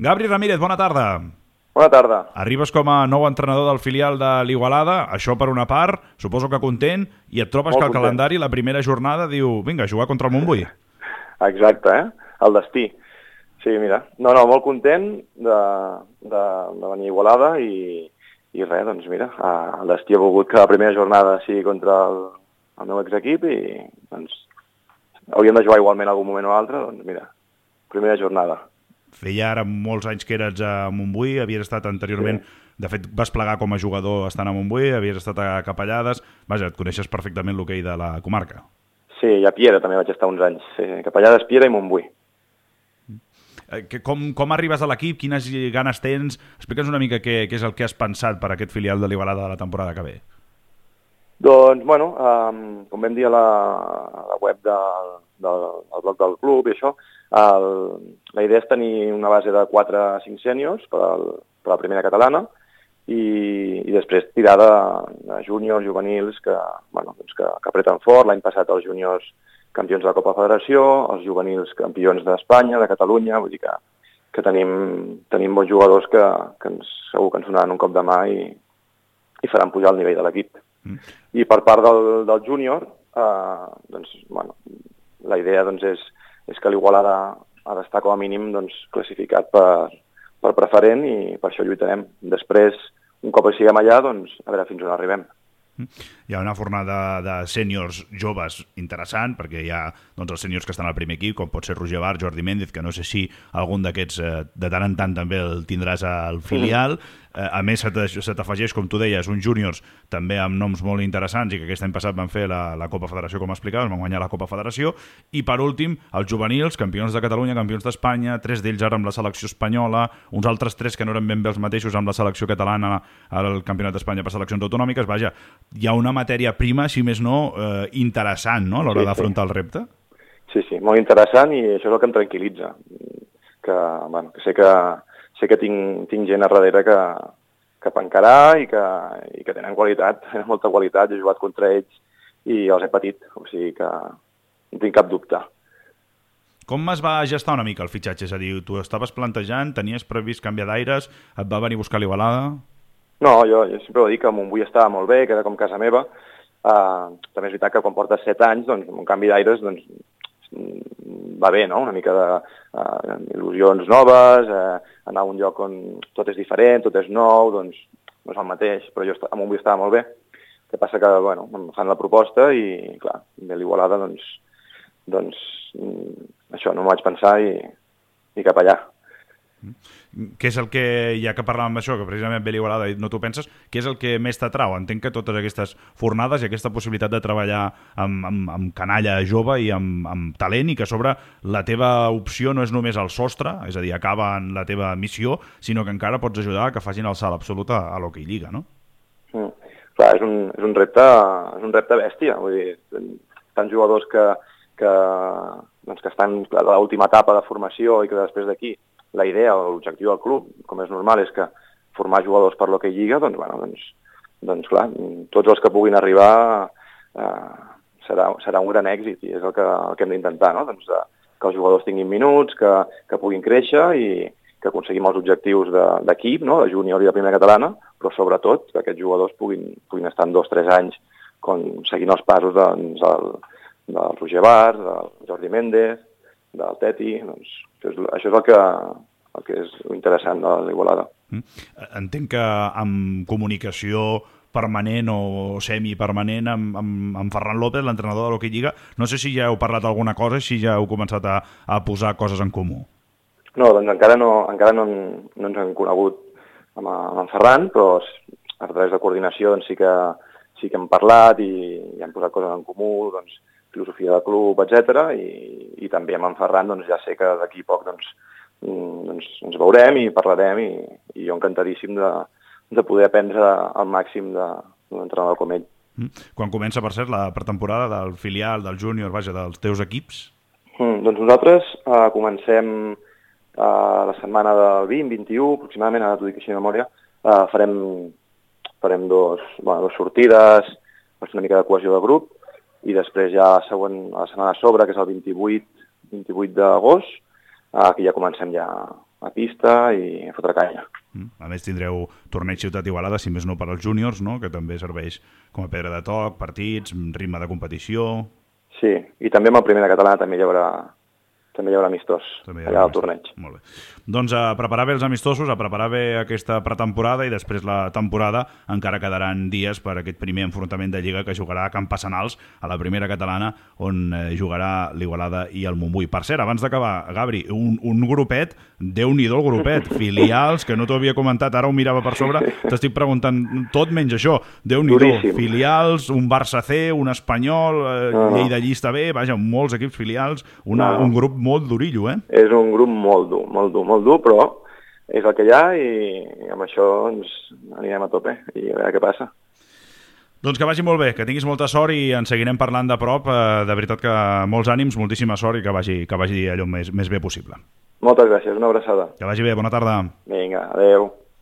Gabri Ramírez, bona tarda. Bona tarda. Arribes com a nou entrenador del filial de l'Igualada, això per una part, suposo que content, i et trobes que el calendari, la primera jornada, diu, vinga, jugar contra el Montbui. Exacte, el destí. Sí, mira, molt content de venir a Igualada i res, doncs mira, el destí ha volgut que la primera jornada sigui contra el meu exequip i doncs hauríem de jugar igualment en algun moment o altre, doncs mira, primera jornada. Feia ara molts anys que eres a Montbui, havies estat anteriorment, de fet vas plegar com a jugador estant a Montbui, havies estat a Capellades, vaja, et coneixes perfectament l'hoquei de la comarca. Sí, i a Piera també vaig estar uns anys, sí, Capellades, Piera i Montbui. Com arribes a l'equip, quines ganes tens? Explica'ns una mica què és el que has pensat per a aquest filial de l'Igualada de la temporada que ve. Doncs, bueno, com vam dir a la web del blog del club i això, la idea és tenir una base de 4 a 5 sèniors per la primera catalana i després tirar de júniors, juvenils que apreten fort. L'any passat els júniors campions de la Copa Federació, els juvenils campions d'Espanya, de Catalunya, vull dir que tenim bons jugadors que segur que ens donaran un cop de mà i faran pujar el nivell de l'equip. I per part del júnior, la idea és que l'Igualada ha d'estar com a mínim classificat per preferent i per això lluitarem. Després, un cop hi siguem allà, a veure fins on arribem. Hi ha una fornada de sèniors joves interessant, perquè hi ha els sèniors que estan al primer equip, com pot ser Roger Bar, Jordi Méndez, que no sé si algun d'aquests de tant en tant també el tindràs al filial. A més, se t'afegeix, com tu deies, uns júniors també amb noms molt interessants i que aquest any passat van fer la Copa Federació, com explicaves, van guanyar la Copa Federació. I per últim, els juvenils, campions de Catalunya, campions d'Espanya, 3 d'ells ara amb la selecció espanyola, uns altres 3 que no eren ben bé els mateixos amb la selecció catalana al Campionat d'Espanya per seleccions autonòmiques. Vaja, hi ha una matèria prima, si més no, interessant, no?, a l'hora d'afrontar el repte. Sí, molt interessant, i això és el que em tranquil·litza. Sé que tinc gent a darrere que pencarà i que tenen qualitat, tenen molta qualitat. He jugat contra ells i els he patit, o sigui que no tinc cap dubte. Com es va gestar una mica el fitxatge? És a dir, tu estaves plantejant, tenies previst canviar d'aires, et va venir a buscar l'Igualada? No, jo sempre ho dic, que Montbui estava molt bé, que era com casa meva. També és veritat que quan portes 7 anys, un canvi d'aires va bé, no? Una mica d'il·lusions noves, anar a un lloc on tot és diferent, tot és nou, no és el mateix, però jo a Montbui estava molt bé. El que passa que, em fan la proposta i, clar, ve l'Igualada, això, no m'ho vaig pensar i cap allà. Què és el que, ja que parlàvem d'això, que precisament ve l'Igualada i no t'ho penses, què és el que més t'atrau? Entenc que totes aquestes fornades i aquesta possibilitat de treballar amb canalla jove i amb talent, i que a sobre la teva opció no és només el sostre, és a dir, acaba en la teva missió, sinó que encara pots ajudar a que facin el salt absolut a l'hoquei lliga, no? Clar, és un repte bèstia, vull dir, tants jugadors que estan a l'última etapa de formació i que després d'aquí la idea o l'objectiu del club, com és normal, és que formar jugadors per l'hoquei lliga, clar, tots els que puguin arribar serà un gran èxit i és el que hem d'intentar, no? Que els jugadors tinguin minuts, que puguin créixer i que aconseguim els objectius d'equip, no? De júnior i de primera catalana, però sobretot que aquests jugadors puguin estar en 2-3 anys seguint els passos del Roger Bar, del Jordi Méndez, del Teti. Això és el que és interessant de l'Igualada. Entenc que amb comunicació permanent o semipermanent amb Ferran López, l'entrenador de l'hoquei lliga, no sé si ja heu parlat alguna cosa, si ja heu començat a posar coses en comú. No, encara no ens hem conegut amb en Ferran, però a través de coordinació sí que hem parlat i hem posat coses en comú, filosofia del club, etc. I també amb en Ferran ja sé que d'aquí poc ens veurem i parlarem i jo encantadíssim de poder aprendre al màxim d'un entrenador com ell. Quan comença, per cert, la pretemporada del filial, del júnior, dels teus equips? Nosaltres comencem la setmana del 20-21, aproximadament, ara t'ho dic així de memòria, farem dos sortides, una mica de cohesió de grup, i després ja la setmana a sobre, que és el 28 d'agost, que ja comencem ja a pista i a fotre canya. A més tindreu torneig Ciutat Igualada, si més no per als júniors, no? Que també serveix com a pedra de toc, partits, ritme de competició... Sí, i també amb el Primera Catalana també hi haurà amistós allà al torneig. Molt bé. Doncs a preparar bé els amistosos, a preparar bé aquesta pretemporada i després la temporada. Encara quedaran dies per aquest primer enfrontament de Lliga que jugarà a Can Passanals, a la Primera Catalana, on jugarà l'Igualada i el Montbui. Per cert, abans d'acabar, Gabri, un grupet, Déu-n'hi-do el grupet, filials, que no t'ho havia comentat, ara ho mirava per sobre, t'estic preguntant tot menys això. Déu-n'hi-do, filials, un Barça C, un Espanyol, Lleida Llista B, vaja, molts equips filials, un grup molt durillo, eh? És un grup molt dur, però és el que hi ha i amb això ens anirem a tope i a veure què passa. Doncs que vagi molt bé, que tinguis molta sort i en seguirem parlant de prop. De veritat que molts ànims, moltíssima sort i que vagi allò més bé possible. Moltes gràcies, una abraçada. Que vagi bé, bona tarda. Vinga, adeu.